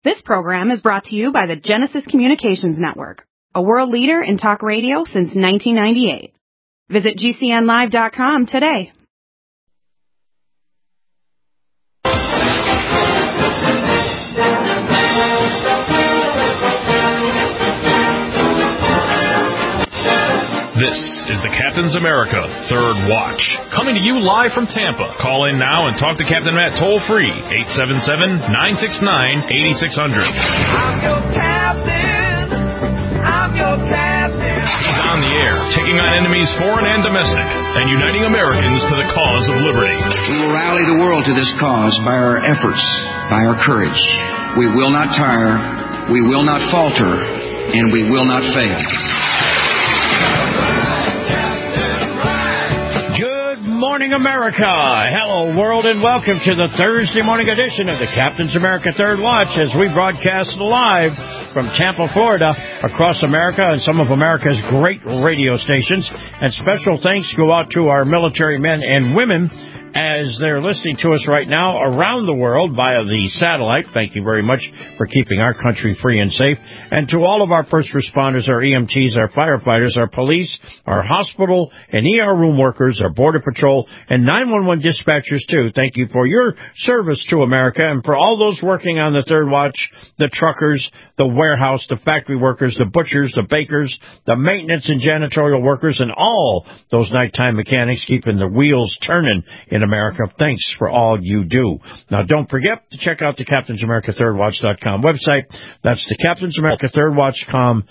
This program is brought to you by the Genesis Communications Network, a world leader in talk radio since 1998. Visit GCNlive.com today. This is the Captain's America Third Watch, coming to you live from Tampa. Call in now and talk to Captain Matt toll-free, 877-969-8600. I'm your captain. I'm your captain. He's on the air, taking on enemies foreign and domestic, and uniting Americans to the cause of liberty. We will rally the world to this cause by our efforts, by our courage. We will not tire, we will not falter, and we will not fail. Morning, America. Hello, world, and welcome to the Thursday morning edition of the Captain's America Third Watch as we broadcast live from Tampa, Florida, across America and some of America's great radio stations. And special thanks go out to our military men and women as they're listening to us right now around the world via the satellite. Thank you very much for keeping our country free and safe. And to all of our first responders, our EMTs, our firefighters, our police, our hospital and ER room workers, our Border Patrol, and 911 dispatchers, too. Thank you for your service to America, and for all those working on the Third Watch, the truckers, the warehouse, the factory workers, the butchers, the bakers, the maintenance and janitorial workers, and all those nighttime mechanics keeping the wheels turning in America. Thanks for all you do. Now, don't forget to check out the CaptainsAmericaThirdWatch.com website. That's the CaptainsAmericaThirdWatch.com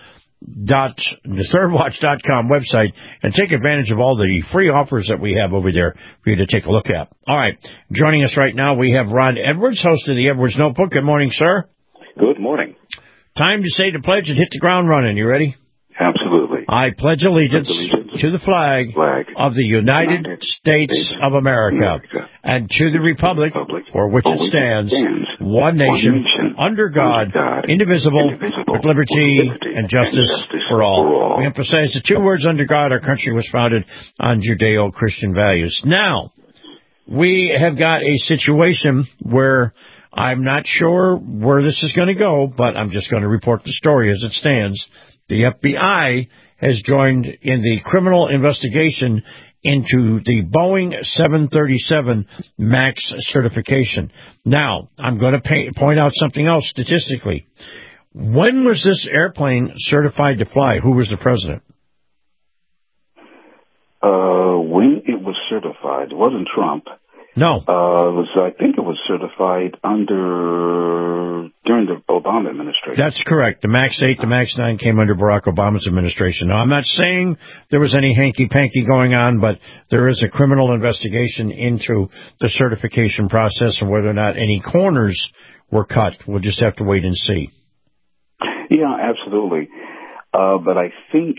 website, and take advantage of all the free offers that we have over there for you to take a look at. All right. Joining us right now, we have Rod Edwards, host of the Edwards Notebook. Good morning, sir. Good morning. Time to say the pledge and hit the ground running. You ready? Absolutely. I pledge allegiance to the flag of the United States of America and to the republic for which it stands, one nation, under God, indivisible, with liberty and justice for all. We emphasize the two words, under God. Our country was founded on Judeo-Christian values. Now, we have got a situation where I'm not sure where this is going to go, but I'm just going to report the story as it stands. The FBI has joined in the criminal investigation into the Boeing 737 MAX certification. Now, I'm going to point out something else statistically. When was this airplane certified to fly? Who was the president? When it was certified, it wasn't Trump. No. I think it was certified during the Obama administration. That's correct. The MAX 8, the MAX 9 came under Barack Obama's administration. Now, I'm not saying there was any hanky-panky going on, but there is a criminal investigation into the certification process and whether or not any corners were cut. We'll just have to wait and see. Yeah, absolutely. But I think,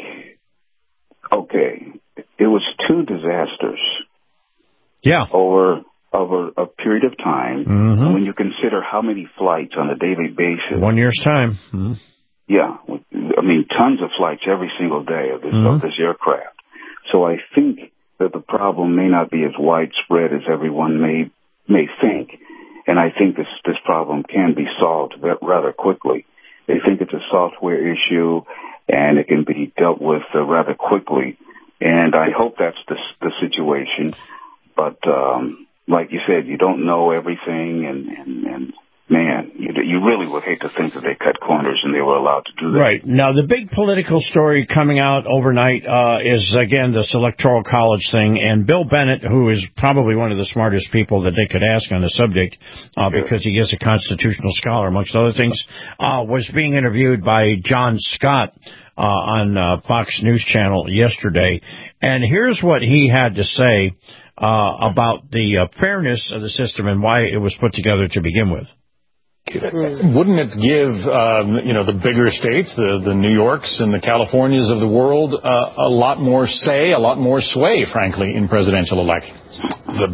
it was two disasters. Yeah. Over a period of time, when you consider how many flights on a daily basis. 1 year's time. Mm-hmm. Yeah. I mean, tons of flights every single day of this aircraft. So I think that the problem may not be as widespread as everyone may think. And I think this problem can be solved rather quickly. They think it's a software issue and it can be dealt with rather quickly. And I hope that's the situation. But like you said, you don't know everything, and man, you really would hate to think that they cut corners and they were allowed to do that. Right. Now, the big political story coming out overnight is, again, this Electoral College thing. And Bill Bennett, who is probably one of the smartest people that they could ask on the subject, because he is a constitutional scholar, amongst other things, was being interviewed by John Scott on Fox News Channel yesterday. And here's what he had to say about the fairness of the system and why it was put together to begin with. Wouldn't it give, the bigger states, the New Yorks and the Californias of the world, a lot more say, a lot more sway, frankly, in presidential elections?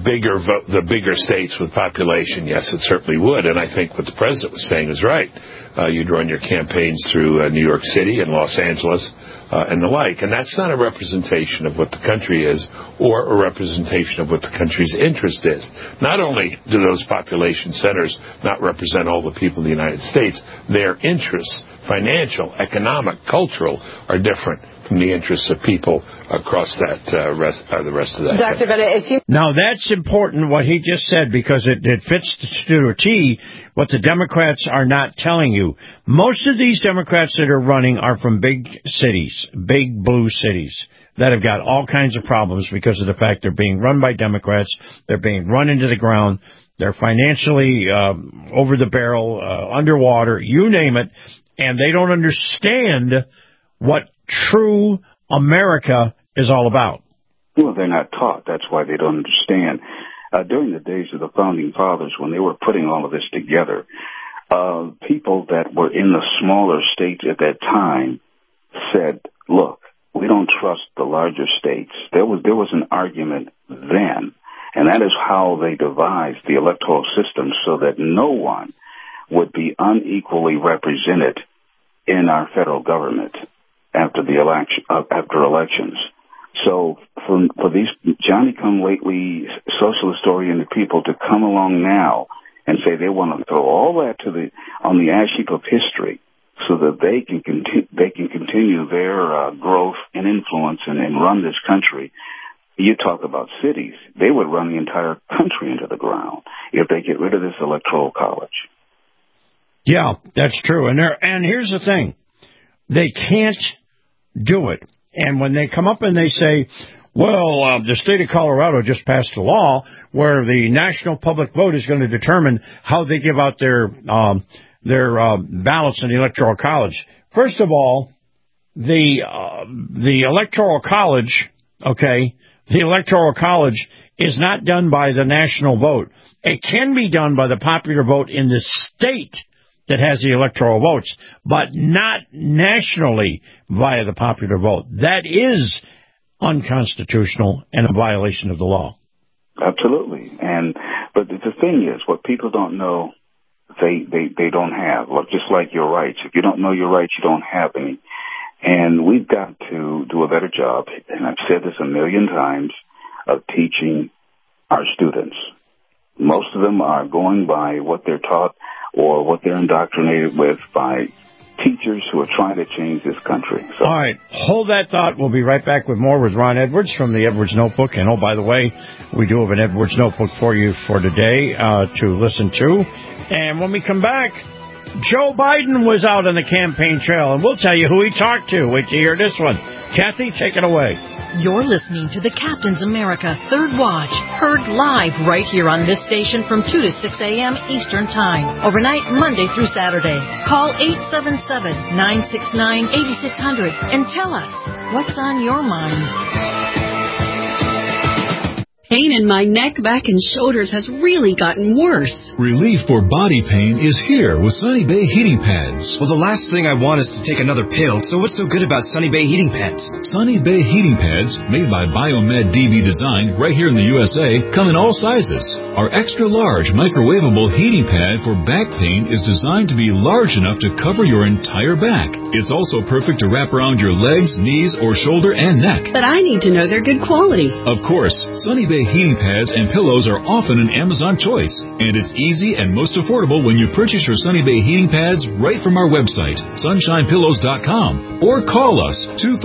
The bigger states with population, yes, it certainly would. And I think what the president was saying is right. You'd run your campaigns through New York City and Los Angeles and the like. And that's not a representation of what the country is or a representation of what the country's interest is. Not only do those population centers not represent all the people of the United States, their interests, financial, economic, cultural, are different from the interests of people across that the rest of that. Dr. Bennett, now that's important what he just said, because it fits to a T what the Democrats are not telling you. Most of these Democrats that are running are from big cities, big blue cities, that have got all kinds of problems because of the fact they're being run by Democrats, they're being run into the ground, they're financially over the barrel, underwater, you name it, and they don't understand what true America is all about. Well, they're not taught. That's why they don't understand. During the days of the Founding Fathers, when they were putting all of this together, people that were in the smaller states at that time said, look, we don't trust the larger states. There was an argument then, and that is how they devised the electoral system so that no one would be unequally represented in our federal government after elections. So for these Johnny-come-lately socialist-oriented people to come along now and say they want to throw all that on the ash heap of history so that they can continue their growth and influence and run this country. You talk about cities. They would run the entire country into the ground if they get rid of this electoral college. Yeah, that's true. And here's the thing. They can't do it. And when they come up and they say, well, the state of Colorado just passed a law where the national public vote is going to determine how they give out their ballots in the Electoral College. First of all, the Electoral College, okay, the Electoral College is not done by the national vote. It can be done by the popular vote in the state that has the electoral votes, but not nationally via the popular vote. That is unconstitutional and a violation of the law. Absolutely. But the thing is, what people don't know, they don't have. Just like your rights. If you don't know your rights, you don't have any. And we've got to do a better job, and I've said this a million times, of teaching our students. Most of them are going by what they're taught or what they're indoctrinated with by teachers who are trying to change this country. So. All right. Hold that thought. We'll be right back with more with Ron Edwards from the Edwards Notebook. And, oh, by the way, we do have an Edwards Notebook for you for today to listen to. And when we come back, Joe Biden was out on the campaign trail, and we'll tell you who he talked to. Wait to hear this one. Kathy, take it away. You're listening to the Captain's America Third Watch, heard live right here on this station from 2 to 6 a.m. Eastern Time, overnight Monday through Saturday. Call 877-969-8600 and tell us what's on your mind. Pain in my neck, back, and shoulders has really gotten worse. Relief for body pain is here with Sunny Bay Heating Pads. Well, the last thing I want is to take another pill, so what's so good about Sunny Bay Heating Pads? Sunny Bay Heating Pads, made by Biomed DB Design right here in the USA, come in all sizes. Our extra-large microwavable heating pad for back pain is designed to be large enough to cover your entire back. It's also perfect to wrap around your legs, knees, or shoulder and neck. But I need to know they're good quality. Of course, Sunny Bay heating pads and pillows are often an Amazon choice, and it's easy and most affordable when you purchase your Sunny Bay heating pads right from our website, sunshinepillows.com, or call us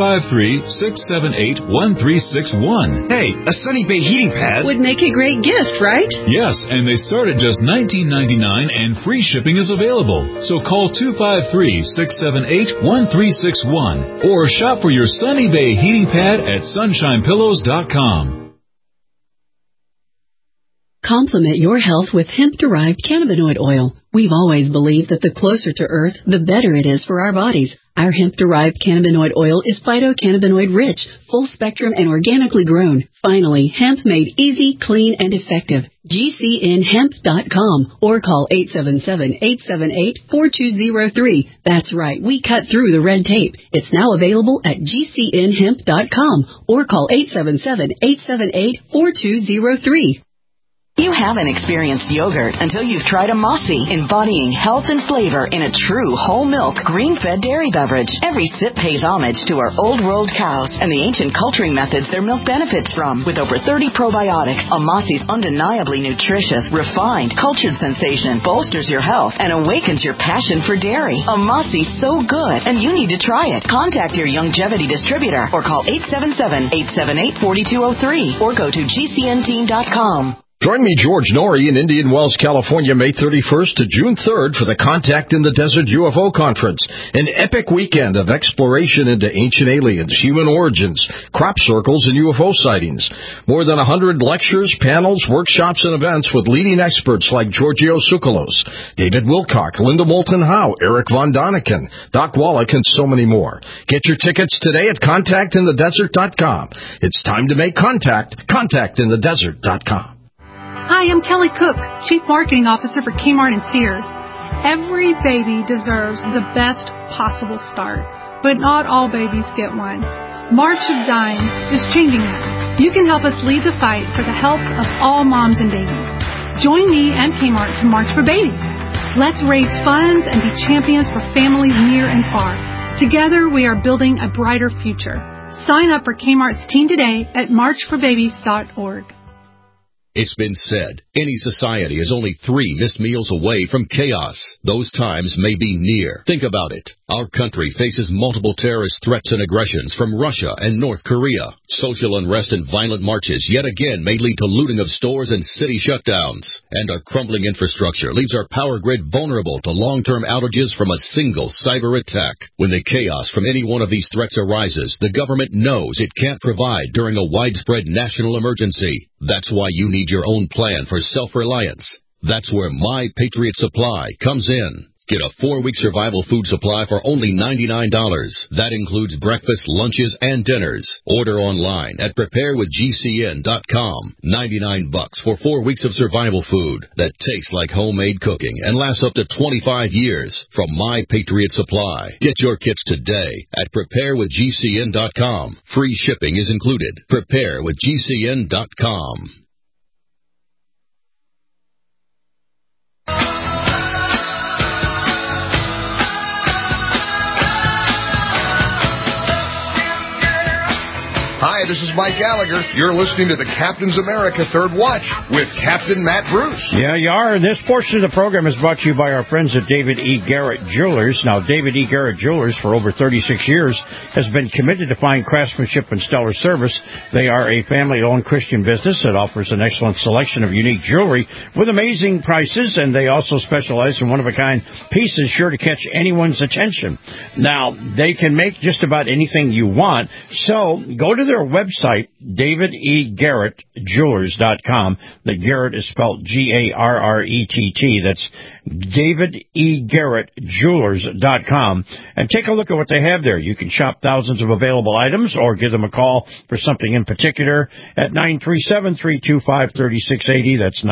253-678-1361. Hey, a Sunny Bay heating pad would make a great gift, right? Yes, and they start at just $19.99 and free shipping is available. So call 253-678-1361 or shop for your Sunny Bay heating pad at sunshinepillows.com. Complement your health with hemp-derived cannabinoid oil. We've always believed that the closer to Earth, the better it is for our bodies. Our hemp-derived cannabinoid oil is phytocannabinoid-rich, full-spectrum, and organically grown. Finally, hemp made easy, clean, and effective. GCNhemp.com or call 877-878-4203. That's right, we cut through the red tape. It's now available at GCNhemp.com or call 877-878-4203. You You haven't experienced yogurt until you've tried a Mossy, embodying health and flavor in a true whole milk, green-fed dairy beverage. Every sip pays homage to our old world cows and the ancient culturing methods their milk benefits from. With over 30 probiotics, a Mossy's undeniably nutritious, refined, cultured sensation bolsters your health and awakens your passion for dairy. A Mossy's so good, and you need to try it. Contact your Youngevity distributor or call 877-878-4203 or go to GCNteam.com. Join me, George Norrie, in Indian Wells, California, May 31st to June 3rd for the Contact in the Desert UFO Conference, an epic weekend of exploration into ancient aliens, human origins, crop circles, and UFO sightings. More than 100 lectures, panels, workshops, and events with leading experts like Giorgio Tsoukalos, David Wilcock, Linda Moulton Howe, Eric Von Daniken, Doc Wallach, and so many more. Get your tickets today at ContactInTheDesert.com. It's time to make contact. ContactInTheDesert.com. Hi, I'm Kelly Cook, Chief Marketing Officer for Kmart and Sears. Every baby deserves the best possible start, but not all babies get one. March of Dimes is changing that. You can help us lead the fight for the health of all moms and babies. Join me and Kmart to March for Babies. Let's raise funds and be champions for families near and far. Together, we are building a brighter future. Sign up for Kmart's team today at marchforbabies.org. It's been said, any society is only 3 missed meals away from chaos. Those times may be near. Think about it. Our country faces multiple terrorist threats and aggressions from Russia and North Korea. Social unrest and violent marches yet again may lead to looting of stores and city shutdowns. And our crumbling infrastructure leaves our power grid vulnerable to long-term outages from a single cyber attack. When the chaos from any one of these threats arises, the government knows it can't provide during a widespread national emergency. That's why you need your own plan for self-reliance. That's where My Patriot Supply comes in. Get a 4-week survival food supply for only $99. That includes breakfast, lunches, and dinners. Order online at preparewithgcn.com. $99 for 4 weeks of survival food that tastes like homemade cooking and lasts up to 25 years from My Patriot Supply. Get your kits today at preparewithgcn.com. Free shipping is included. Preparewithgcn.com. Hi, this is Mike Gallagher. You're listening to the Captain's America Third Watch with Captain Matt Bruce. Yeah, you are. And this portion of the program is brought to you by our friends at David E. Garrett Jewelers. Now, David E. Garrett Jewelers, for over 36 years, has been committed to fine craftsmanship and stellar service. They are a family-owned Christian business that offers an excellent selection of unique jewelry with amazing prices, and they also specialize in one-of-a-kind pieces sure to catch anyone's attention. Now, they can make just about anything you want, so go to their website, DavidEGarrettJewelers.com. The Garrett is spelled Garrett. That's DavidEGarrettJewelers.com. And take a look at what they have there. You can shop thousands of available items or give them a call for something in particular at 937-325-3680. That's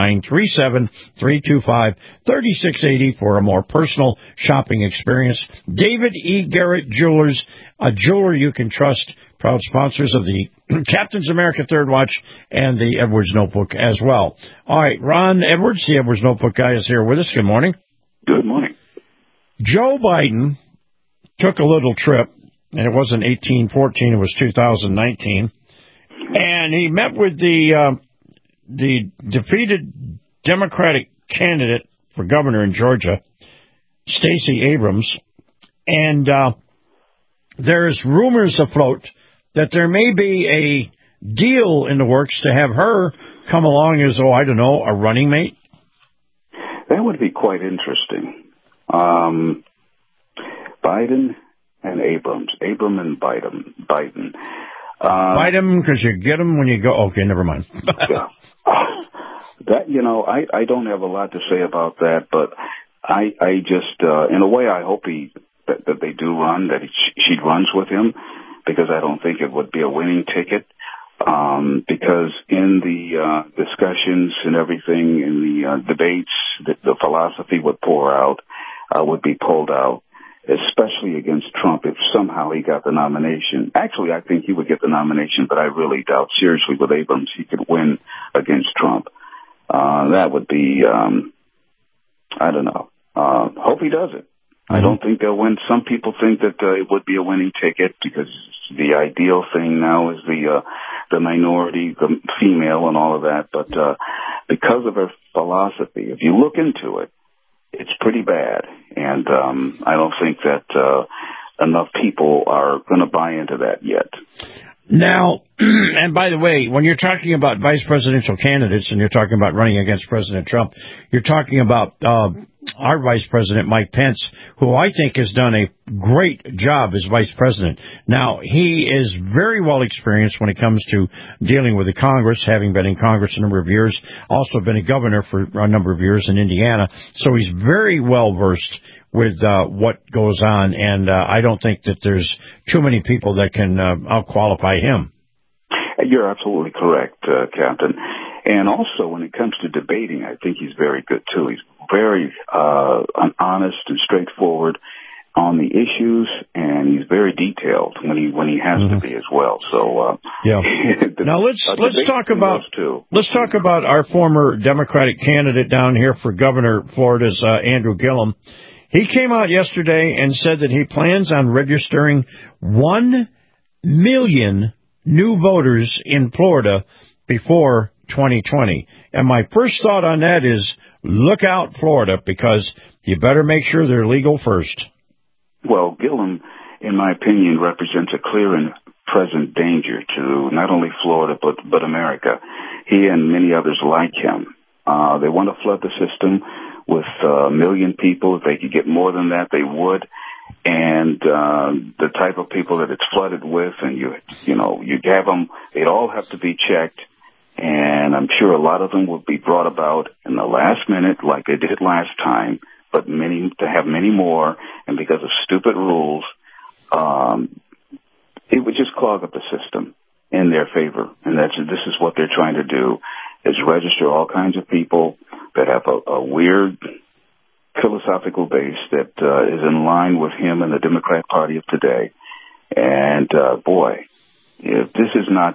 937-325-3680 for a more personal shopping experience. David E. Garrett Jewelers, a jeweler you can trust. Proud sponsors of the Captain's America Third Watch and the Edwards Notebook as well. All right, Ron Edwards, the Edwards Notebook guy, is here with us. Good morning. Good morning. Joe Biden took a little trip, and it wasn't 1814, it was 2019, and he met with the defeated Democratic candidate for governor in Georgia, Stacey Abrams, and there's rumors afloat that there may be a deal in the works to have her come along as, a running mate? That would be quite interesting. Biden and Abrams. Abram and Biden. Biden, because you get them when you go... Okay, never mind. Yeah. That, I don't have a lot to say about that, but I just, in a way, I hope that they do run, that she runs with him, because I don't think it would be a winning ticket. Because in the discussions and everything, in the debates, the philosophy would pour out, would be pulled out, especially against Trump if somehow he got the nomination. Actually, I think he would get the nomination, but I really doubt seriously with Abrams he could win against Trump. That would be, I don't know. Hope he does it. I don't think they'll win. Some people think that it would be a winning ticket because the ideal thing now is the minority, the female, and all of that. But because of her philosophy, if you look into it, it's pretty bad. And I don't think that enough people are going to buy into that yet. Now, and by the way, when you're talking about vice presidential candidates and you're talking about running against President Trump, you're talking about our vice president, Mike Pence, who I think has done a great job as vice president. Now, he is very well experienced when it comes to dealing with the Congress, having been in Congress a number of years, also been a governor for a number of years in Indiana. So he's very well versed with what goes on, and I don't think that there's too many people that can out-qualify him. You're absolutely correct, Captain. And also, when it comes to debating, I think he's very good, too. He's very honest and straightforward on the issues, and he's very detailed when he has to be as well. So, yeah. Now let's talk about our former Democratic candidate down here for governor, Florida's Andrew Gillum. He came out yesterday and said that he plans on registering 1 million new voters in Florida before 2020. And my first thought on that is, look out, Florida, because you better make sure they're legal first. Well, Gillum, in my opinion, represents a clear and present danger to not only Florida but America. He and many others like him. They want to flood the system with 1 million people. If they could get more than that, they would. And the type of people that it's flooded with, and you have them, they'd all have to be checked. And I'm sure a lot of them will be brought about in the last minute, like they did last time. But to have many more, and because of stupid rules, it would just clog up the system in their favor. And this is what they're trying to do, is register all kinds of people that have a weird philosophical base that is in line with him and the Democrat Party of today. And boy, if this is not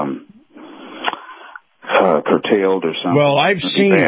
curtailed or something. Well, I've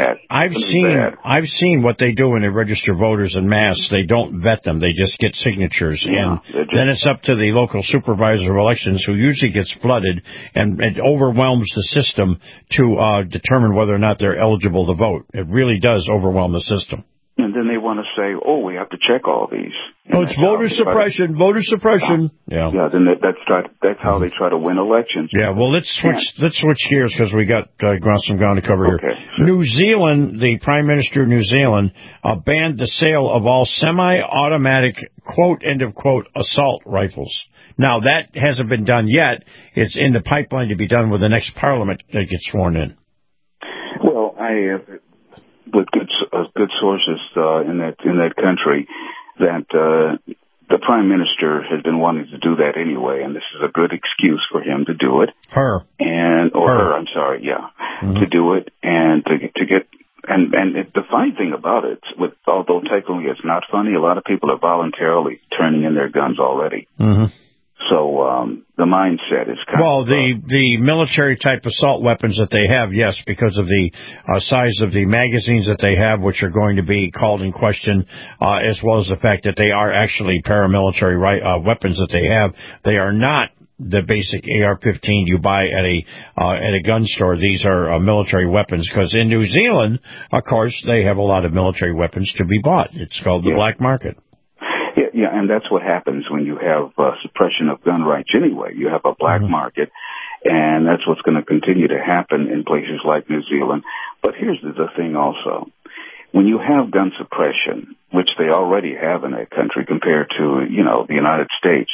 seen what they do when they register voters en masse. They don't vet them; they just get signatures, and then it's up to the local supervisor of elections, who usually gets flooded, and it overwhelms the system to determine whether or not they're eligible to vote. It really does overwhelm the system. And then they want to say, "Oh, we have to check all these." Oh, it's voter suppression. Voter suppression. Yeah. Yeah. Then that's how they try to win elections. Yeah. Well, let's switch gears because we got some ground to cover here. Sure. New Zealand, the Prime Minister of New Zealand, banned the sale of all semi-automatic quote end of quote assault rifles. Now that hasn't been done yet. It's in the pipeline to be done with the next Parliament that gets sworn in. Well, I have. With good sources in that country, that the Prime Minister has been wanting to do that anyway, and this is a good excuse for him to do it. Her, I'm sorry, yeah, to do it and to get the fine thing about it, although technically it's not funny, a lot of people are voluntarily turning in their guns already. Mm-hmm. So the mindset is kind of... the military-type assault weapons that they have, yes, because of the size of the magazines that they have, which are going to be called in question, as well as the fact that they are actually paramilitary weapons that they have. They are not the basic AR-15 you buy at a gun store. These are military weapons, because in New Zealand, of course, they have a lot of military weapons to be bought. It's called the black market. Yeah, and that's what happens when you have suppression of gun rights anyway. You have a black market, and that's what's going to continue to happen in places like New Zealand. But here's the thing also. When you have gun suppression, which they already have in that country compared to, the United States,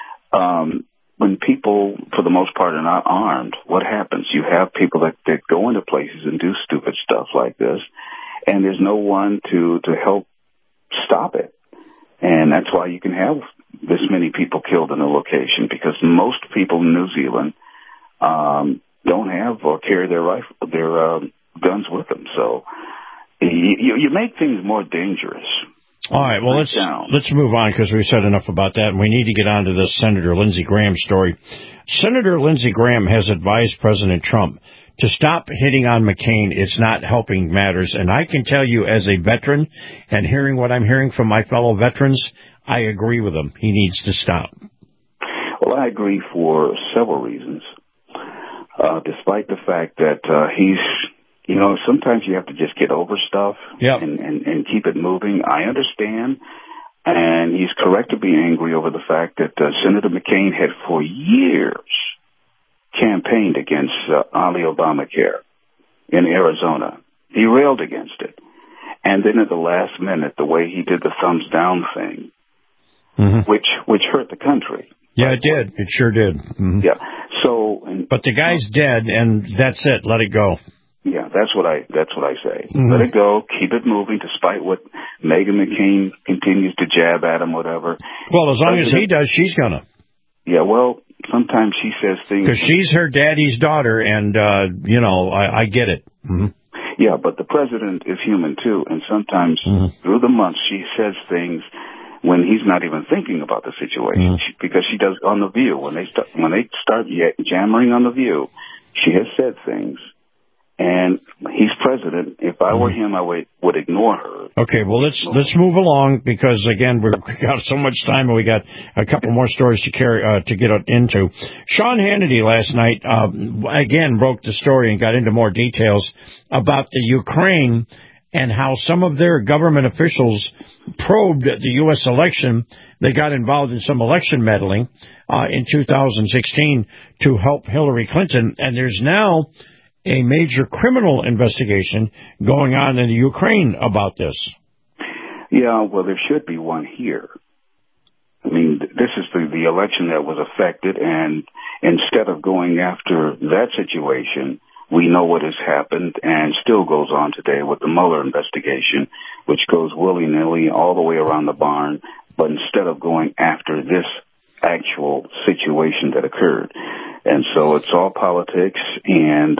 when people, for the most part, are not armed, what happens? You have people that go into places and do stupid stuff like this, and there's no one to help stop it. And that's why you can have this many people killed in a location, because most people in New Zealand don't have or carry their guns with them. So you make things more dangerous. All right, well, let's move on because we said enough about that, and we need to get on to this Senator Lindsey Graham story. Senator Lindsey Graham has advised President Trump to stop hitting on McCain. It's not helping matters. And I can tell you as a veteran, and hearing what I'm hearing from my fellow veterans, I agree with him. He needs to stop. Well, I agree for several reasons. Despite the fact that sometimes you have to just get over stuff and keep it moving. I understand. And he's correct to be angry over the fact that Senator McCain had for years campaigned against Ali Obamacare in Arizona. He railed against it. And then at the last minute, the way he did the thumbs down thing, which hurt the country. Yeah, it did. It sure did. Mm-hmm. Yeah. But the guy's dead, and that's it. Let it go. Yeah, that's what I say. Mm-hmm. Let it go. Keep it moving, despite what Meghan McCain continues to jab at him, whatever. Well, as long as he does, she's gonna. Yeah, well, sometimes she says things because she's her daddy's daughter, and I get it. Mm-hmm. Yeah, but the president is human too, and sometimes through the months she says things when he's not even thinking about the situation, because she does on The View. When they start jammering on The View, she has said things. And he's president. If I were him, I would ignore her. Okay, well, let's move along because, again, we've got so much time and we got a couple more stories to get into. Sean Hannity last night, again, broke the story and got into more details about the Ukraine and how some of their government officials probed the U.S. election. They got involved in some election meddling in 2016 to help Hillary Clinton. And there's now a major criminal investigation going on in the Ukraine about this. Yeah, well, there should be one here. I mean, this is the election that was affected, and instead of going after that situation, we know what has happened and still goes on today with the Mueller investigation, which goes willy-nilly all the way around the barn, but instead of going after this actual situation that occurred. And so it's all politics, and,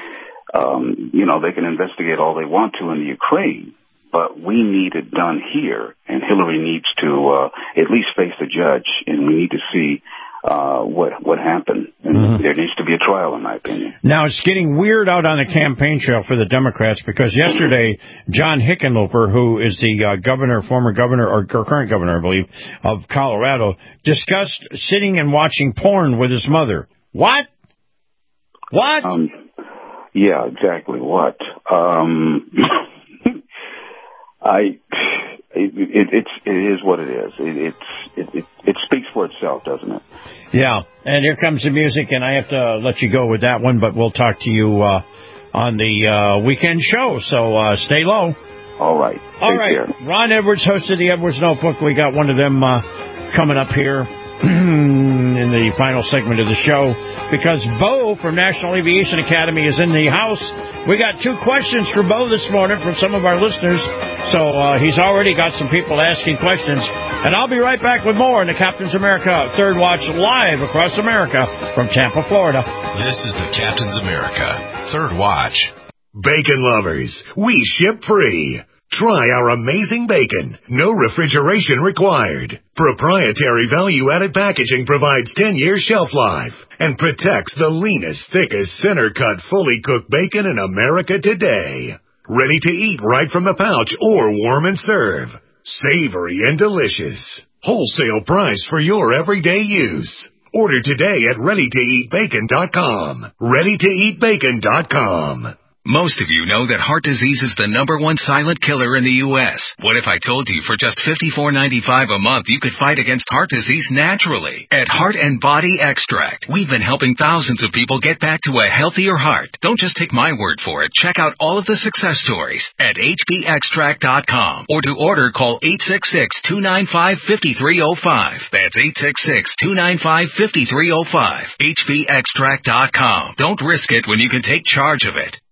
they can investigate all they want to in the Ukraine, but we need it done here, and Hillary needs to at least face the judge, and we need to see what happened. And there needs to be a trial, in my opinion. Now, it's getting weird out on the campaign trail for the Democrats because yesterday, John Hickenlooper, who is the former governor, or current governor, I believe, of Colorado, discussed sitting and watching porn with his mother. What? What? Yeah, exactly. What? It is what it is. It speaks for itself, doesn't it? Yeah. And here comes the music, and I have to let you go with that one, but we'll talk to you on the weekend show. So stay low. All right. All right. Care. Ron Edwards hosted the Edwards Notebook. We got one of them coming up here in the final segment of the show because Bo from National Aviation Academy is in the house. We got 2 questions for Bo this morning from some of our listeners, so he's already got some people asking questions. And I'll be right back with more in the Captain's America Third Watch live across America from Tampa, Florida. This is the Captain's America Third Watch. Bacon lovers, we ship free. Try our amazing bacon. No refrigeration required. Proprietary value-added packaging provides 10-year shelf life and protects the leanest, thickest, center-cut, fully cooked bacon in America today. Ready to eat right from the pouch or warm and serve. Savory and delicious. Wholesale price for your everyday use. Order today at ReadyToEatBacon.com. ReadyToEatBacon.com. Most of you know that heart disease is the #1 silent killer in the U.S. What if I told you for just $54.95 a month you could fight against heart disease naturally? At Heart and Body Extract, we've been helping thousands of people get back to a healthier heart. Don't just take my word for it. Check out all of the success stories at hbextract.com. Or to order, call 866-295-5305. That's 866-295-5305. hbextract.com. Don't risk it when you can take charge of it.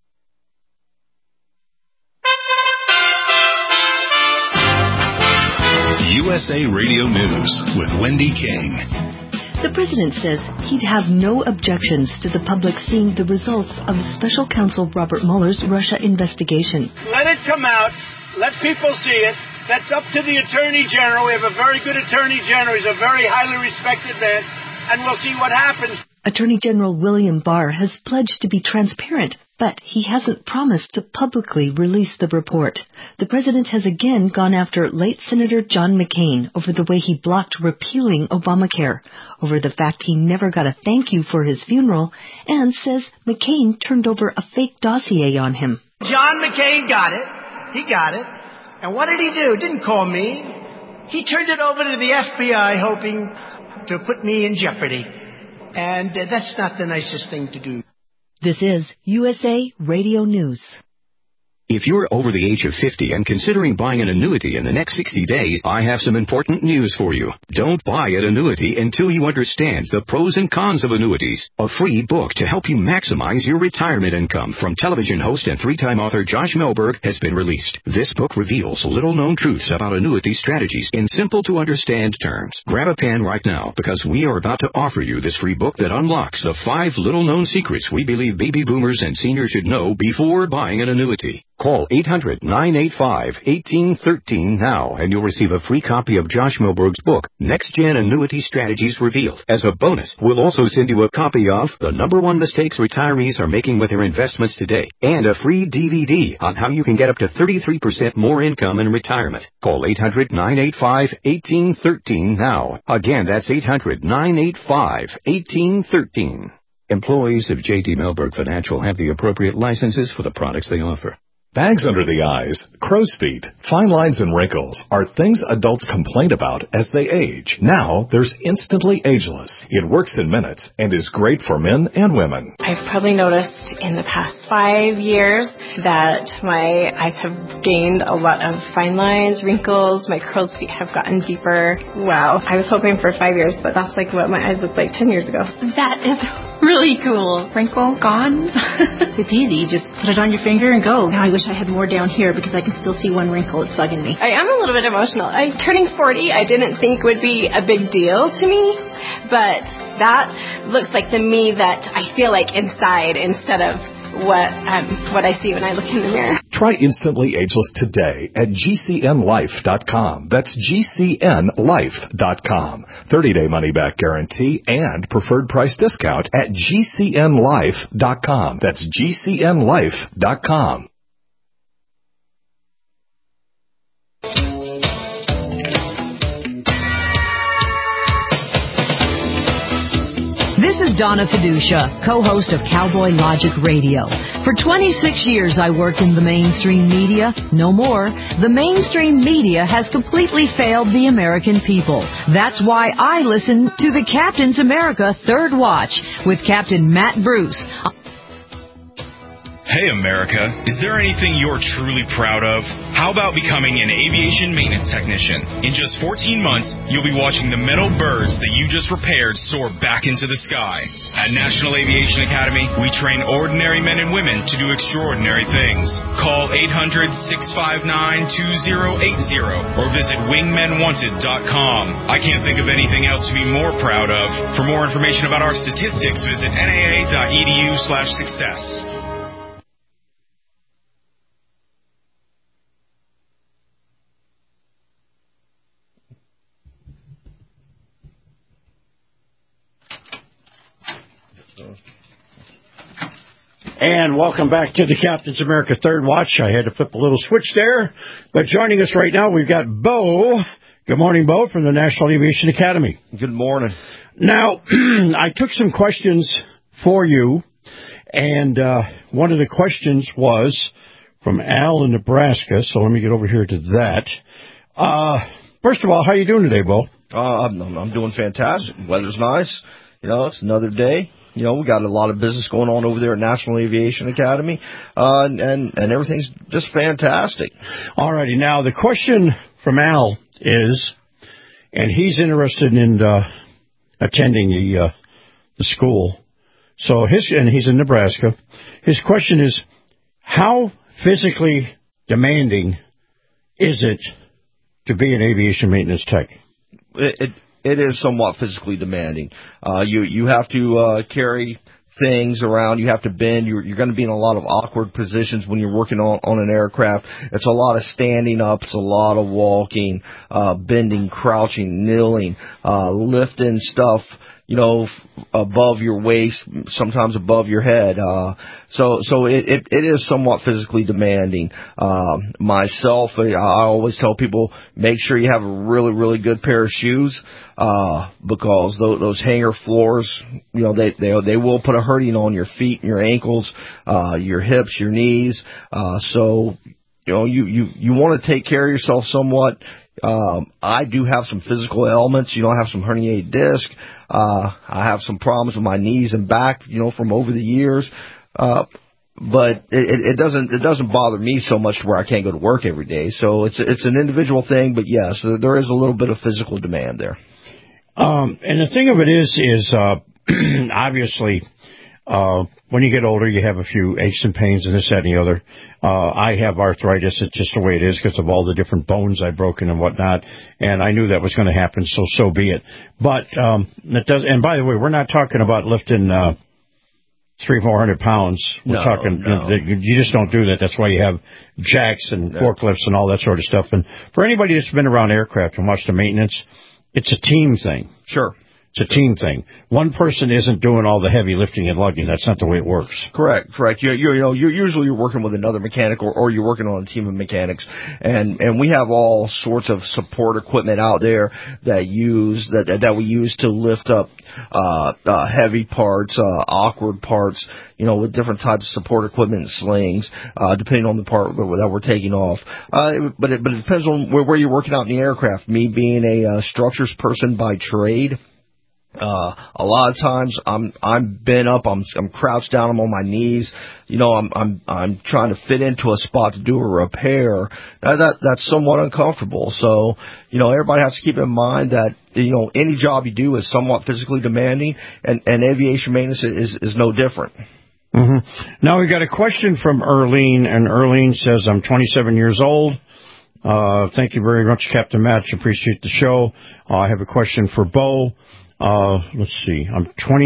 USA Radio News with Wendy King. The president says he'd have no objections to the public seeing the results of Special Counsel Robert Mueller's Russia investigation. Let it come out. Let people see it. That's up to the Attorney General. We have a very good Attorney General. He's a very highly respected man, and we'll see what happens. Attorney General William Barr has pledged to be transparent, but he hasn't promised to publicly release the report. The president has again gone after late Senator John McCain over the way he blocked repealing Obamacare, over the fact he never got a thank you for his funeral, and says McCain turned over a fake dossier on him. John McCain got it. He got it. And what did he do? Didn't call me. He turned it over to the FBI hoping to put me in jeopardy. And that's not the nicest thing to do. This is USA Radio News. If you're over the age of 50 and considering buying an annuity in the next 60 days, I have some important news for you. Don't buy an annuity until you understand the pros and cons of annuities. A free book to help you maximize your retirement income from television host and three-time author Josh Melberg has been released. This book reveals little-known truths about annuity strategies in simple-to-understand terms. Grab a pen right now because we are about to offer you this free book that unlocks the 5 little-known secrets we believe baby boomers and seniors should know before buying an annuity. Call 800-985-1813 now, and you'll receive a free copy of Josh Melberg's book, Next Gen Annuity Strategies Revealed. As a bonus, we'll also send you a copy of The #1 Mistakes Retirees Are Making with Their Investments Today, and a free DVD on how you can get up to 33% more income in retirement. Call 800-985-1813 now. Again, that's 800-985-1813. Employees of J.D. Melberg Financial have the appropriate licenses for the products they offer. Bags under the eyes, crow's feet, fine lines and wrinkles are things adults complain about as they age. Now, there's Instantly Ageless. It works in minutes and is great for men and women. I've probably noticed in the past 5 years that my eyes have gained a lot of fine lines, wrinkles, my crow's feet have gotten deeper. Wow. I was hoping for 5 years, but that's like what my eyes looked like 10 years ago. That is really cool. Wrinkle gone. It's easy. You just put it on your finger and go. Now I wish I had more down here because I can still see one wrinkle. It's bugging me. I am a little bit emotional. Turning 40, I didn't think would be a big deal to me, but that looks like the me that I feel like inside instead of what I see when I look in the mirror. Try Instantly Ageless today at GCNLife.com. That's GCNLife.com. 30-day money-back guarantee and preferred price discount at GCNLife.com. That's GCNLife.com. This is Donna Fiducia, co-host of Cowboy Logic Radio. For 26 years I worked in the mainstream media. No more. The mainstream media has completely failed the American people. That's why I listen to the Captain's America Third Watch with Captain Matt Bruce. Hey America, is there anything you're truly proud of? How about becoming an aviation maintenance technician? In just 14 months, you'll be watching the metal birds that you just repaired soar back into the sky. At National Aviation Academy, we train ordinary men and women to do extraordinary things. Call 800-659-2080 or visit wingmenwanted.com. I can't think of anything else to be more proud of. For more information about our statistics, visit naa.edu/success. And welcome back to the Captain's America Third Watch. I had to flip a little switch there. But joining us right now, we've got Bo. Good morning, Bo, from the National Aviation Academy. Good morning. Now, I took some questions for you, and one of the questions was from Al in Nebraska, so let me get over here to that. First of all, how you doing today, Bo? I'm doing fantastic. Weather's nice. You know, it's another day. You know, we got a lot of business going on over there at National Aviation Academy, and everything's just fantastic. All righty. Now, the question from Al is, and he's interested in attending the school. So and he's in Nebraska. His question is, how physically demanding is it to be an aviation maintenance tech? It is somewhat physically demanding. You have to carry things around. You have to bend. You're going to be in a lot of awkward positions when you're working on an aircraft. It's a lot of standing up. It's a lot of walking, bending, crouching, kneeling, lifting stuff, above your waist, sometimes above your head. So it is somewhat physically demanding. Myself, I always tell people, make sure you have a really, really good pair of shoes, because those hangar floors, they will put a hurting on your feet and your ankles, your hips, your knees. So, you want to take care of yourself somewhat. I do have some physical ailments. I have some herniated disc. I have some problems with my knees and back, from over the years. But it doesn't bother me so much where I can't go to work every day. So it's an individual thing, but yes, there is a little bit of physical demand there. And the thing of it is obviously, when you get older, you have a few aches and pains and this, that, and the other. I have arthritis. It's just the way it is because of all the different bones I've broken and whatnot. And I knew that was going to happen, so be it. But it does. And by the way, we're not talking about lifting 300-400 pounds. We're talking. No. You just don't do that. That's why you have jacks and forklifts and all that sort of stuff. And for anybody that's been around aircraft and watched the maintenance, it's a team thing. Sure. It's a team thing. One person isn't doing all the heavy lifting and lugging. That's not the way it works. Correct. You're usually working with another mechanic or you're working on a team of mechanics, and we have all sorts of support equipment out there that we use to lift up heavy parts, awkward parts, with different types of support equipment and slings, depending on the part that we're taking off. But it depends on where you're working out in the aircraft. Me being a structures person by trade, a lot of times I'm bent up, I'm crouched down, I'm on my knees, I'm trying to fit into a spot to do a repair. That's somewhat uncomfortable. So, everybody has to keep in mind that, any job you do is somewhat physically demanding, and aviation maintenance is no different. Mm-hmm. Now we got a question from Erlene, and Erlene says, I'm 27 years old. Thank you very much, Captain Matt. Appreciate the show. I have a question for Bo. Let's see. I'm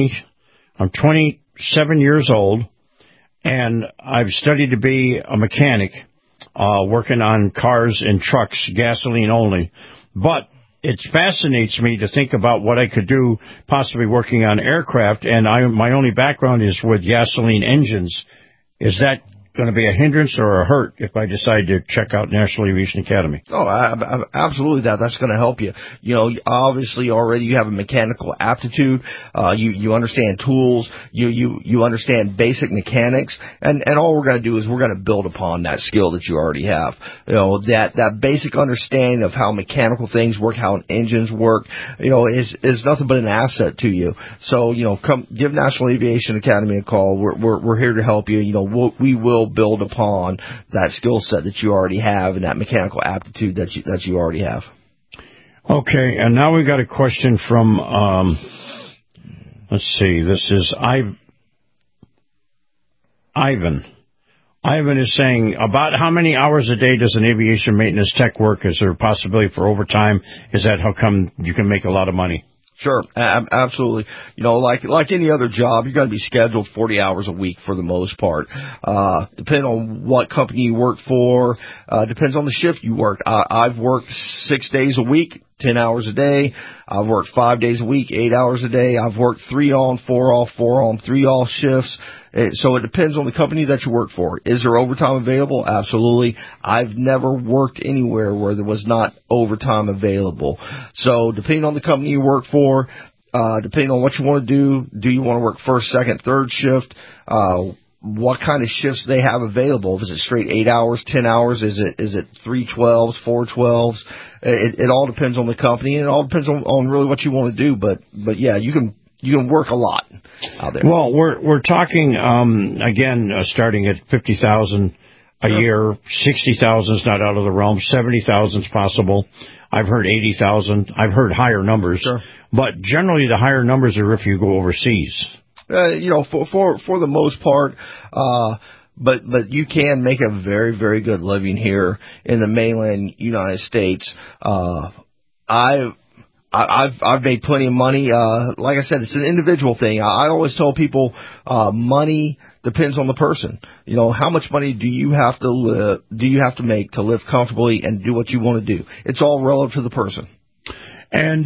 27 years old, and I've studied to be a mechanic, working on cars and trucks, gasoline only. But it fascinates me to think about what I could do possibly working on aircraft, and my only background is with gasoline engines. Is that going to be a hindrance or a hurt if I decide to check out National Aviation Academy? Oh, absolutely. That's going to help you. Obviously already you have a mechanical aptitude. You understand tools. You understand basic mechanics, and all we're going to do is we're going to build upon that skill that you already have. That basic understanding of how mechanical things work, how engines work, is nothing but an asset to you. So, come give National Aviation Academy a call. We're here to help you. We will build upon that skill set that you already have and that mechanical aptitude that you already have. Okay, and now we got a question from, let's see, this is Ivan. Ivan is saying, about how many hours a day does an aviation maintenance tech work? Is there a possibility for overtime? Is that how come you can make a lot of money? Sure, absolutely. Like any other job, you're going to be scheduled 40 hours a week for the most part. Depending on what company you work for, depends on the shift you work. I've worked 6 days a week, 10 hours a day. I've worked 5 days a week, 8 hours a day. I've worked 3 on, 4 off, 4 on, 3 off shifts. So it depends on the company that you work for. Is there overtime available? Absolutely. I've never worked anywhere where there was not overtime available. So depending on the company you work for, depending on what you want to do you want to work first, second, third shift? What kind of shifts they have available? Is it straight 8 hours, 10 hours? Is it 3 12s, 4 12s? It all depends on the company, and it all depends on really what you want to do. But yeah, you can work a lot out there. Well, we're talking again, starting at 50,000 a year. 60,000 is not out of the realm. 70,000 is possible. I've heard 80,000. I've heard higher numbers. Sure. But generally, the higher numbers are if you go overseas. For the most part, but you can make a very, very good living here in the mainland United States. I've made plenty of money. Like I said, it's an individual thing. I always tell people, money depends on the person. You know, how much money do you have to make to live comfortably and do what you want to do? It's all relative to the person. And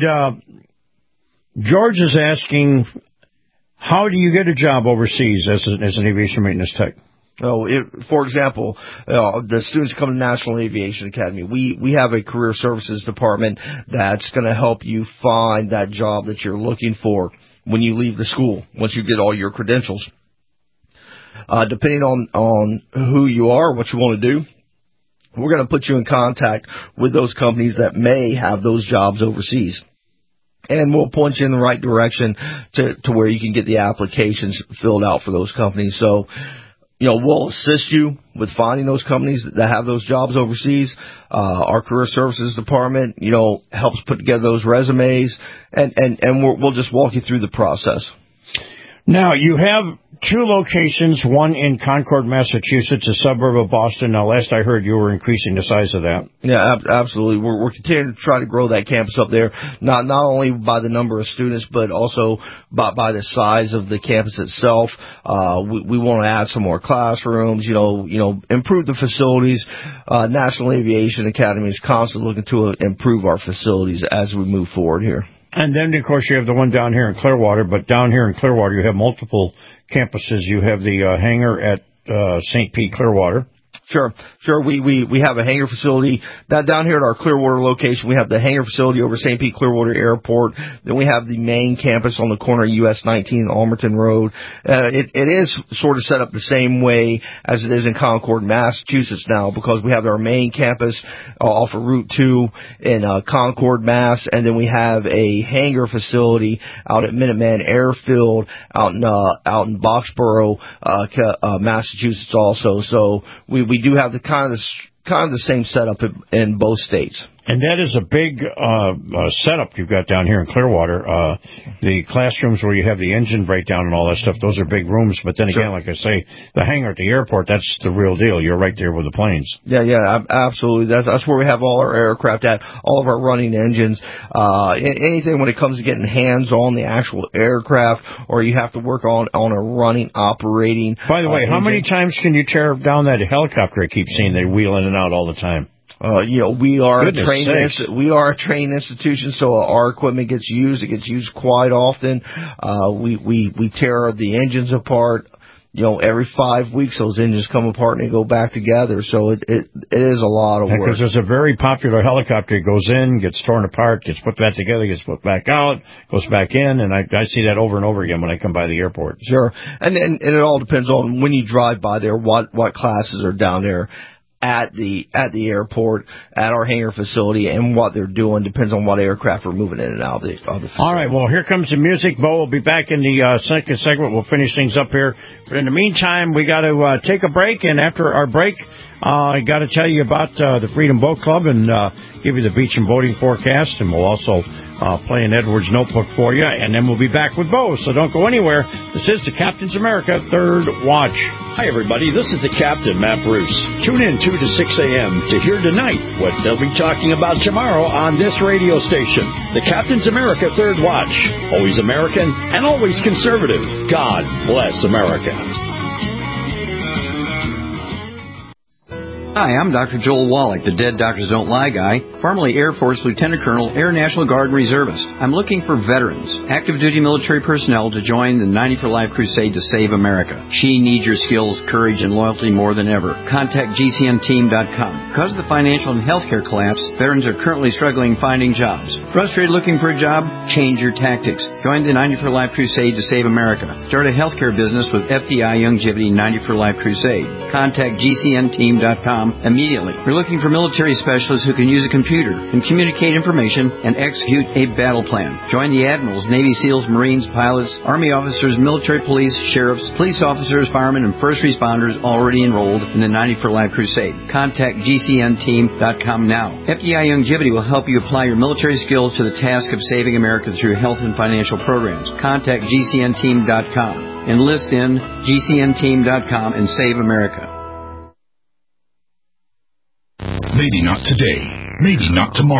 George is asking, how do you get a job overseas as an aviation maintenance tech? Oh, for example, the students come to National Aviation Academy. We have a career services department that's going to help you find that job that you're looking for when you leave the school, once you get all your credentials. Depending on who you are, what you want to do, we're going to put you in contact with those companies that may have those jobs overseas. And we'll point you in the right direction to where you can get the applications filled out for those companies. So, you know, we'll assist you with finding those companies that have those jobs overseas. Our career services department, you know, helps put together those resumes, and we'll just walk you through the process. Now, you have two locations, one in Concord, Massachusetts, a suburb of Boston. Now, last I heard, you were increasing the size of that. Yeah, absolutely. We're continuing to try to grow that campus up there, not only by the number of students, but also by the size of the campus itself. We want to add some more classrooms, you know, improve the facilities. National Aviation Academy is constantly looking to improve our facilities as we move forward here. And then, of course, you have the one down here in Clearwater, but down here in Clearwater, you have multiple campuses. You have the hangar at St. Pete Clearwater. Sure. We have a hangar facility down here at our Clearwater location. We have the hangar facility over St. Pete Clearwater Airport. Then we have the main campus on the corner of US 19 and Almerton Road. It is sort of set up the same way as it is in Concord, Massachusetts now, because we have our main campus off of Route 2 in Concord, Mass, and then we have a hangar facility out at Minuteman Airfield out in Boxborough, Massachusetts also. So we do have the kind of the same setup in both states. And that is a big setup you've got down here in Clearwater. The classrooms where you have the engine breakdown and all that stuff, those are big rooms. But then again, like I say, the hangar at the airport, that's the real deal. You're right there with the planes. Yeah, absolutely. That's where we have all our aircraft at, all of our running engines. Anything when it comes to getting hands on the actual aircraft, or you have to work on a running, operating. By the way, how many times can you tear down that helicopter I keep seeing they wheel in and out all the time? We are a trained institution, so our equipment gets used. It gets used quite often. We tear the engines apart. Every 5 weeks those engines come apart and they go back together. So it is a lot of work. Because there's a very popular helicopter. It goes in, gets torn apart, gets put back together, gets put back out, goes back in, and I see that over and over again when I come by the airport. Sure, and it all depends on when you drive by there, what classes are down there at the airport, at our hangar facility, and what they're doing depends on what aircraft are moving in and out of the facility. All right, well, here comes the music. Bo will be back in the second segment. We'll finish things up here. But in the meantime, we got to take a break, and after our break, I got to tell you about the Freedom Boat Club and give you the beach and boating forecast, and we'll also play an Edwards notebook for you, and then we'll be back with Bo, so don't go anywhere. This is the Captain's America Third Watch. Hi, everybody. This is the Captain, Matt Bruce. Tune in 2 to 6 a.m. to hear tonight what they'll be talking about tomorrow on this radio station. The Captain's America Third Watch. Always American and always conservative. God bless America. Hi, I'm Dr. Joel Wallach, the Dead Doctors Don't Lie guy, formerly Air Force Lieutenant Colonel, Air National Guard Reservist. I'm looking for veterans, active duty military personnel to join the 90 for Life crusade to save America. She needs your skills, courage, and loyalty more than ever. Contact GCNteam.com. Because of the financial and healthcare collapse, veterans are currently struggling finding jobs. Frustrated looking for a job? Change your tactics. Join the 90 for Life crusade to save America. Start a healthcare business with FDI Youngevity 90 for Life crusade. Contact GCNteam.com immediately. We're looking for military specialists who can use a computer and communicate information and execute a battle plan. Join the admirals, Navy SEALs, Marines, pilots, Army officers, military police, sheriffs, police officers, firemen, and first responders already enrolled in the 90 for Life crusade. Contact GCNteam.com now. FDI Youngevity will help you apply your military skills to the task of saving America through health and financial programs. Contact GCNteam.com. Enlist in GCNteam.com and save America. Maybe not today, maybe not tomorrow,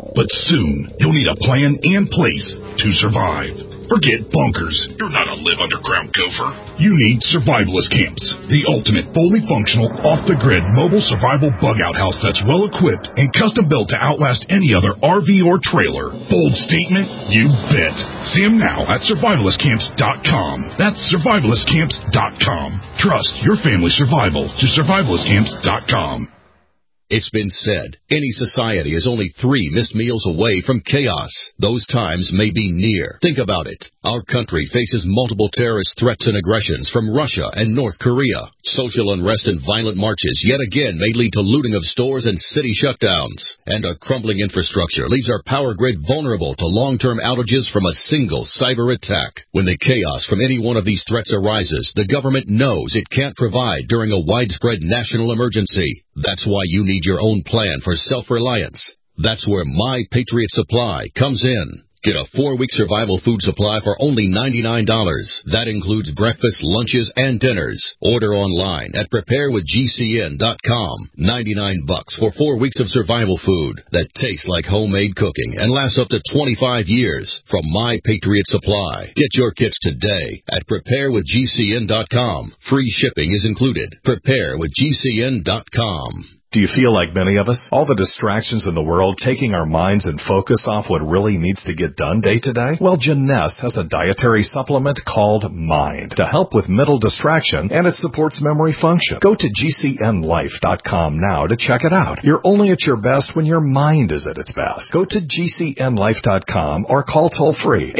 But soon, you'll need a plan and place to survive. Forget bunkers. You're not a live underground gopher. You need Survivalist Camps, the ultimate fully functional, off-the-grid mobile survival bug-out house that's well-equipped and custom-built to outlast any other RV or trailer. Bold statement? You bet. See them now at survivalistcamps.com. That's survivalistcamps.com. Trust your family's survival to survivalistcamps.com. It's been said, any society is only 3 missed meals away from chaos. Those times may be near. Think about it. Our country faces multiple terrorist threats and aggressions from Russia and North Korea. Social unrest and violent marches yet again may lead to looting of stores and city shutdowns. And a crumbling infrastructure leaves our power grid vulnerable to long-term outages from a single cyber attack. When the chaos from any one of these threats arises, the government knows it can't provide during a widespread national emergency. That's why you need your own plan for self-reliance. That's where My Patriot Supply comes in. Get a 4-week survival food supply for only $99. That includes breakfast, lunches, and dinners. Order online at preparewithgcn.com. $99 for 4 weeks of survival food that tastes like homemade cooking and lasts up to 25 years from My Patriot Supply. Get your kits today at preparewithgcn.com. Free shipping is included. Preparewithgcn.com. Do you feel like many of us? All the distractions in the world taking our minds and focus off what really needs to get done day to day? Well, Jeunesse has a dietary supplement called Mind to help with mental distraction, and it supports memory function. Go to GCNlife.com now to check it out. You're only at your best when your mind is at its best. Go to GCNlife.com or call toll-free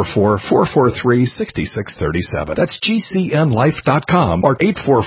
844-443-6637. That's GCNlife.com or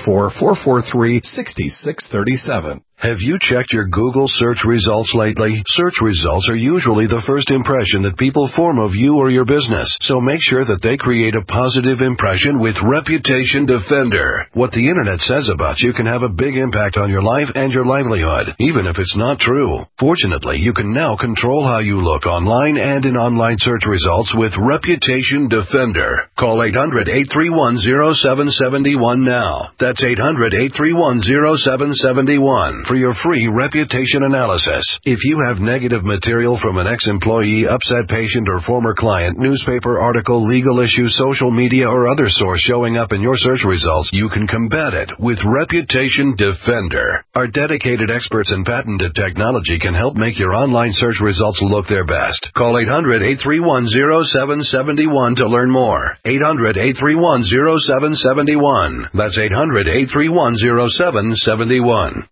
844-443-6637. Have you checked your Google search results lately? Search results are usually the first impression that people form of you or your business, so make sure that they create a positive impression with Reputation Defender. What the internet says about you can have a big impact on your life and your livelihood, even if it's not true. Fortunately, you can now control how you look online and in online search results with Reputation Defender. Call 800-831-0771 now. That's 800-831-0771. For your free reputation analysis. If you have negative material from an ex-employee, upset patient, or former client, newspaper article, legal issue, social media, or other source showing up in your search results, you can combat it with Reputation Defender. Our dedicated experts in patented technology can help make your online search results look their best. Call 800-831-0771 to learn more. 800-831-0771. That's 800-831-0771.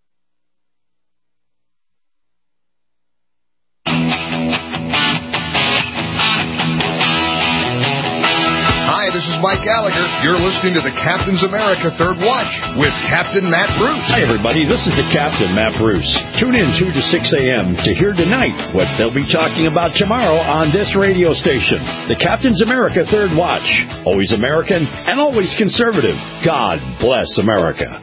This is Mike Gallagher. You're listening to the Captain's America Third Watch with Captain Matt Bruce. Hi, everybody. This is the Captain, Matt Bruce. Tune in 2 to 6 a.m. to hear tonight what they'll be talking about tomorrow on this radio station. The Captain's America Third Watch. Always American and always conservative. God bless America.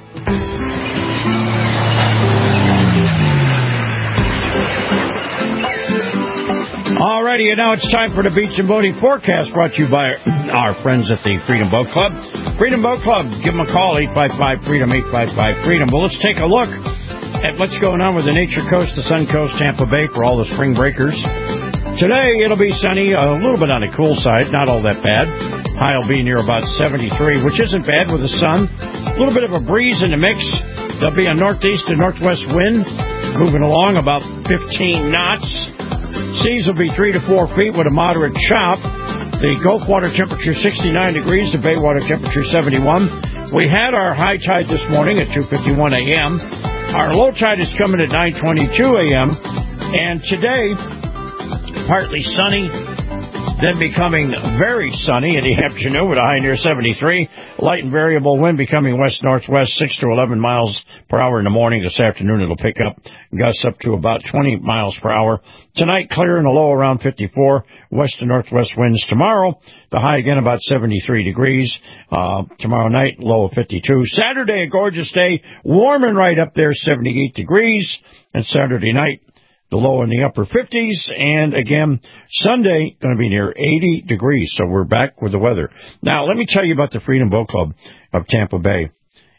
Alrighty, and now it's time for the Beach and Boating Forecast, brought to you by our friends at the Freedom Boat Club. Freedom Boat Club, give them a call, 855-FREEDOM, 855-FREEDOM. Well, let's take a look at what's going on with the Nature Coast, the Sun Coast, Tampa Bay for all the spring breakers. Today, it'll be sunny, a little bit on the cool side, not all that bad. High will be near about 73, which isn't bad with the sun. A little bit of a breeze in the mix. There'll be a northeast to northwest wind, moving along about 15 knots. Seas will be 3 to 4 feet with a moderate chop. The Gulf water temperature 69 degrees, the Bay water temperature 71. We had our high tide this morning at 2:51 a.m. Our low tide is coming at 9:22 a.m. And today, partly sunny, then becoming very sunny in the afternoon with a high near 73. Light and variable wind becoming west-northwest, 6 to 11 miles per hour in the morning. This afternoon it'll pick up, gusts up to about 20 miles per hour. Tonight, clear and a low around 54. West to northwest winds tomorrow. The high again about 73 degrees. Tomorrow night, low of 52. Saturday, a gorgeous day. Warming right up there, 78 degrees. And Saturday night, the low in the upper 50s, and again, Sunday, going to be near 80 degrees, so we're back with the weather. Now, let me tell you about the Freedom Boat Club of Tampa Bay.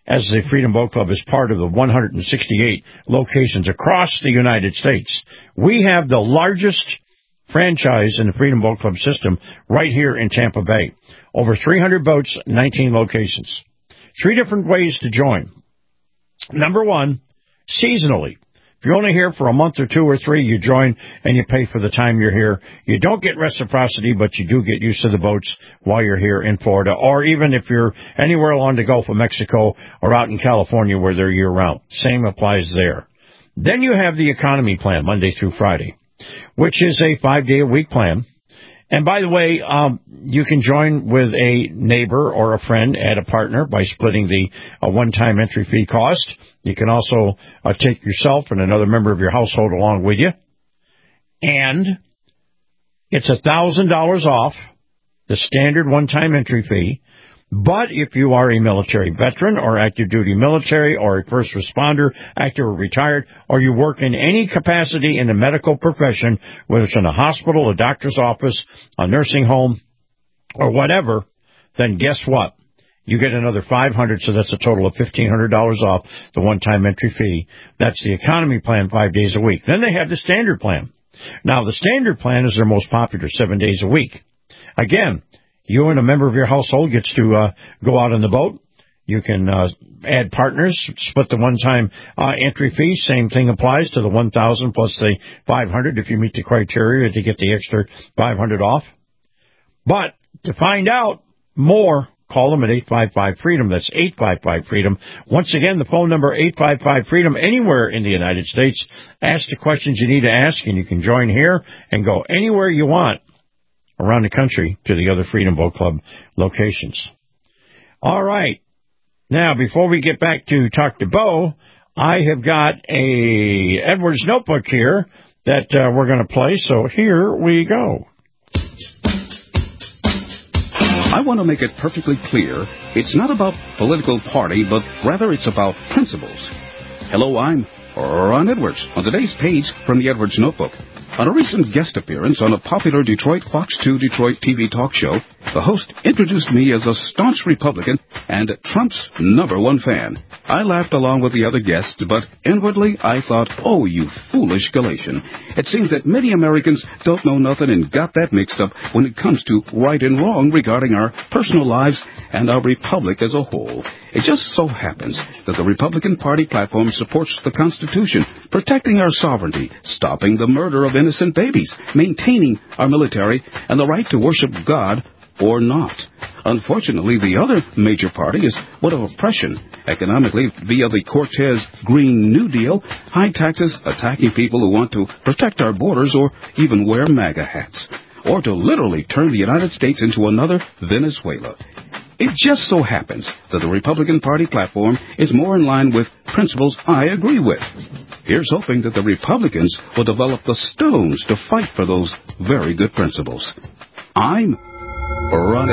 as the Freedom Boat Club is part of the 168 locations across the United States. We have the largest franchise in the Freedom Boat Club system right here in Tampa Bay. Over 300 boats, 19 locations. 3 different ways to join. Number 1, seasonally. If you're only here for a month or 2 or 3, you join and you pay for the time you're here. You don't get reciprocity, but you do get used to the boats while you're here in Florida, or even if you're anywhere along the Gulf of Mexico or out in California where they're year-round. Same applies there. Then you have the economy plan, Monday through Friday, which is a 5-day-a-week plan. And by the way, you can join with a neighbor or a friend, add a partner by splitting the one-time entry fee cost. You can also take yourself and another member of your household along with you. And it's $1,000 off the standard one-time entry fee. But if you are a military veteran or active duty military or a first responder, active or retired, or you work in any capacity in the medical profession, whether it's in a hospital, a doctor's office, a nursing home, or whatever, then guess what? You get another $500, so that's a total of $1,500 off the one-time entry fee. That's the economy plan, 5 days a week. Then they have the standard plan. Now, the standard plan is their most popular, 7 days a week. Again, you and a member of your household gets to go out on the boat. You can add partners, split the one-time entry fee. Same thing applies to the $1,000 plus the $500 if you meet the criteria to get the extra $500 off. But to find out more, call them at 855-FREEDOM. That's 855-FREEDOM. Once again, the phone number 855-FREEDOM, anywhere in the United States. Ask the questions you need to ask, and you can join here and go anywhere you want around the country to the other Freedom Boat Club locations. All right. Now, before we get back to talk to Bo, I have got a Edwards notebook here that we're going to play, so here we go. I want to make it perfectly clear, it's not about political party, but rather it's about principles. Hello, I'm Ron Edwards. On today's page from the Edwards Notebook, on a recent guest appearance on a popular Detroit Fox 2 Detroit TV talk show, the host introduced me as a staunch Republican and Trump's #1 fan. I laughed along with the other guests, but inwardly I thought, oh, you foolish Galatian. It seems that many Americans don't know nothing and got that mixed up when it comes to right and wrong regarding our personal lives and our republic as a whole. It just so happens that the Republican Party platform supports the Constitution, protecting our sovereignty, stopping the murder of innocent babies, maintaining our military, and the right to worship God or not. Unfortunately, the other major party is one of oppression, economically via the Cortez Green New Deal, high taxes, attacking people who want to protect our borders or even wear MAGA hats, or to literally turn the United States into another Venezuela. It just so happens that the Republican Party platform is more in line with principles I agree with. Here's hoping that the Republicans will develop the stones to fight for those very good principles. I'm Ron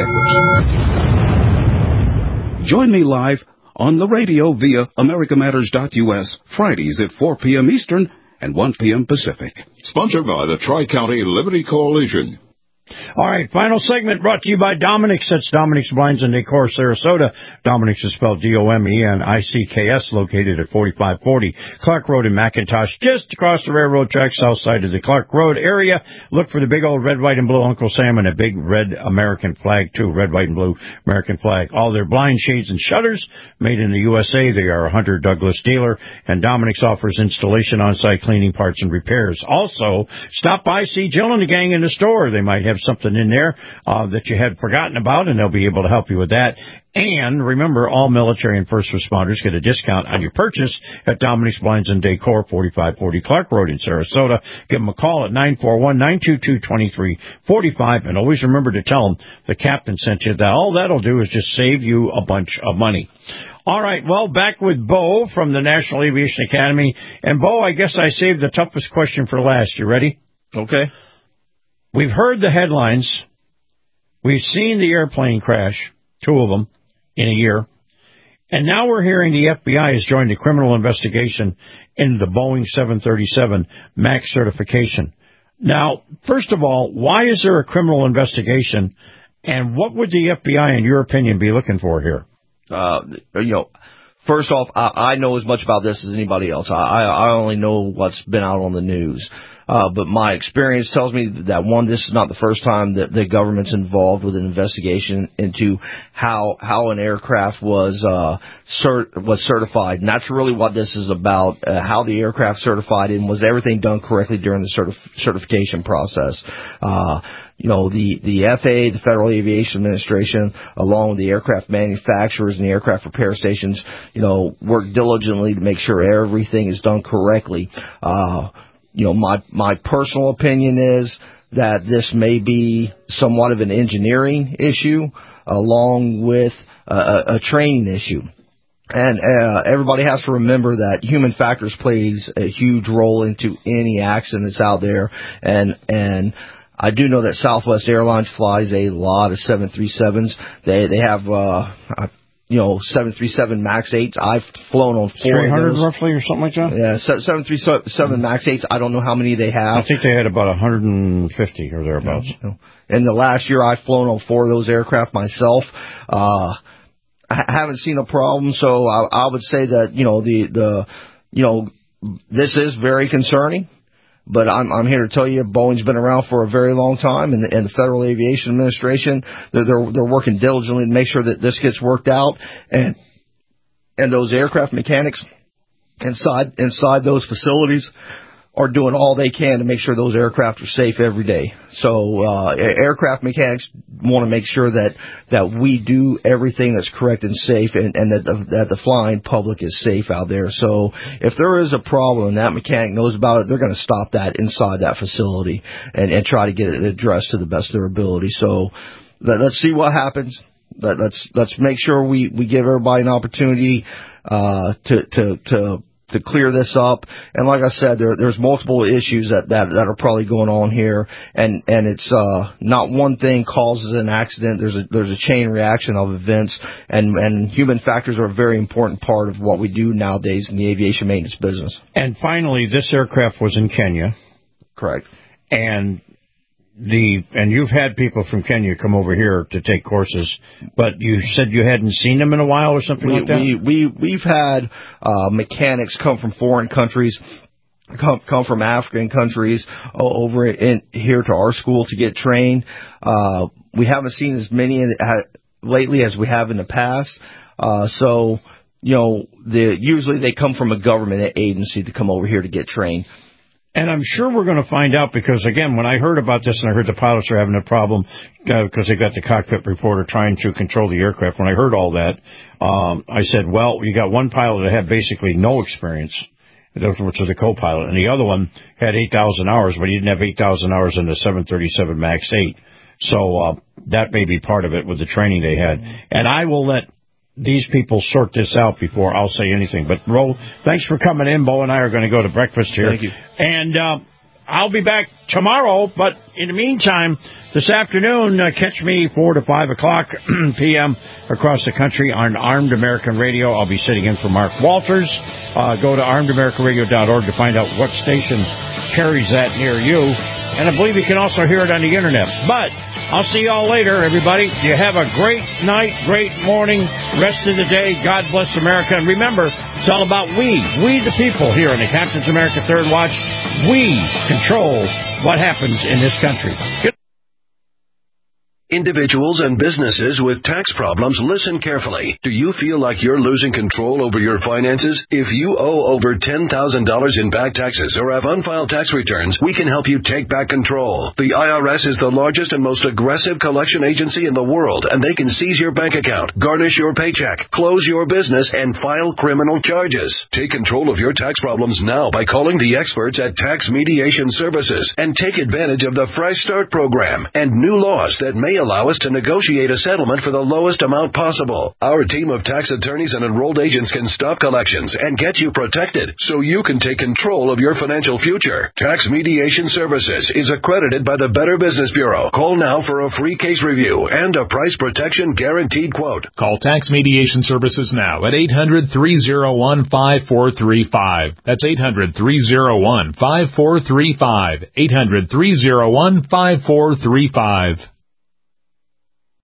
Edwards. Join me live on the radio via AmericaMatters.us, Fridays at 4 p.m. Eastern and 1 p.m. Pacific. Sponsored by the Tri-County Liberty Coalition. All right, final segment brought to you by Dominic's. That's Dominic's Blinds and Decor, Sarasota. Dominic's is spelled Domenics, located at 4540 Clark Road in McIntosh, just across the railroad track, south side of the Clark Road area. Look for the big old red, white, and blue Uncle Sam and a big red American flag, too. Red, white, and blue American flag. All their blind shades and shutters made in the USA. They are a Hunter Douglas dealer, and Dominic's offers installation, on-site cleaning, parts, and repairs. Also, stop by, see Jill and the gang in the store. They might have something in there that you had forgotten about, and they'll be able to help you with that. And remember, all military and first responders get a discount on your purchase at Dominic's Blinds and Decor, 4540 Clark Road in Sarasota. Give them a call at 941-922-2345, and always remember to tell them the captain sent you. That all that'll do is just save you a bunch of money. All right, well, back with Bo from the National Aviation Academy. And, Bo, I guess I saved the toughest question for last. You ready? Okay. We've heard the headlines. We've seen the airplane crash, 2 of them, in a year. And now we're hearing the FBI has joined a criminal investigation into the Boeing 737 MAX certification. Now, first of all, why is there a criminal investigation, and what would the FBI, in your opinion, be looking for here? First off, I know as much about this as anybody else. I only know what's been out on the news. But my experience tells me that, one, this is not the first time that the government's involved with an investigation into how an aircraft was certified. And that's really what this is about, how the aircraft certified, and was everything done correctly during the certification process. The FAA, the Federal Aviation Administration, along with the aircraft manufacturers and the aircraft repair stations, work diligently to make sure everything is done correctly. My personal opinion is that this may be somewhat of an engineering issue along with a training issue. And everybody has to remember that human factors plays a huge role into any accident that's out there. And I do know that Southwest Airlines flies a lot of 737s. They have 737 MAX 8s. I've flown on 300 roughly or something like that? Yeah, 737 MAX 8s. I don't know how many they have. I think they had about 150 or thereabouts. In the last year, I've flown on 4 of those aircraft myself. I haven't seen a problem, so I would say that, this is very concerning. But I'm here to tell you, Boeing's been around for a very long time, and the Federal Aviation Administration, they're working diligently to make sure that this gets worked out, and those aircraft mechanics inside those facilities are doing all they can to make sure those aircraft are safe every day. So aircraft mechanics want to make sure that we do everything that's correct and safe, and that the flying public is safe out there. So if there is a problem and that mechanic knows about it, they're going to stop that inside that facility and try to get it addressed to the best of their ability. So let's see what happens. Let's make sure we give everybody an opportunity to clear this up. And like I said, there's multiple issues that are probably going on here, and it's not one thing causes an accident. There's a chain reaction of events, and human factors are a very important part of what we do nowadays in the aviation maintenance business. And finally, this aircraft was in Kenya. Correct. And you've had people from Kenya come over here to take courses, but you said you hadn't seen them in a while or something like that? We've had mechanics come from foreign countries, come from African countries over in here to our school to get trained. We haven't seen as many lately as we have in the past. Usually they come from a government agency to come over here to get trained. And I'm sure we're going to find out because, again, when I heard about this and I heard the pilots are having a problem because they got the cockpit reporter trying to control the aircraft, when I heard all that, I said, well, you got one pilot that had basically no experience, which was the co-pilot, and the other one had 8,000 hours, but he didn't have 8,000 hours in the 737 MAX 8. So that may be part of it with the training they had. And I will let these people sort this out before I'll say anything. But, Ro, thanks for coming in. Bo and I are going to go to breakfast here. Thank you. And I'll be back tomorrow, but in the meantime, this afternoon, catch me 4 to 5 o'clock p.m. across the country on Armed American Radio. I'll be sitting in for Mark Walters. Go to armedamericanradio.org to find out what station carries that near you. And I believe you can also hear it on the Internet. But I'll see you all later, everybody. You have a great night, great morning, rest of the day. God bless America. And remember, it's all about we the people here in the Captain's America Third Watch. We control what happens in this country. Individuals and businesses with tax problems, listen carefully. Do you feel like you're losing control over your finances? If you owe over $10,000 in back taxes or have unfiled tax returns, we can help you take back control. The IRS is the largest and most aggressive collection agency in the world, and they can seize your bank account, garnish your paycheck, close your business, and file criminal charges. Take control of your tax problems now by calling the experts at Tax Mediation Services and take advantage of the Fresh Start program and new laws that may allow us to negotiate a settlement for the lowest amount possible. Our team of tax attorneys and enrolled agents can stop collections and get you protected so you can take control of your financial future. Tax Mediation Services is accredited by the Better Business Bureau. Call now for a free case review and a price protection guaranteed quote. Call Tax Mediation Services now at 800-301-5435. That's 800-301-5435. 800-301-5435.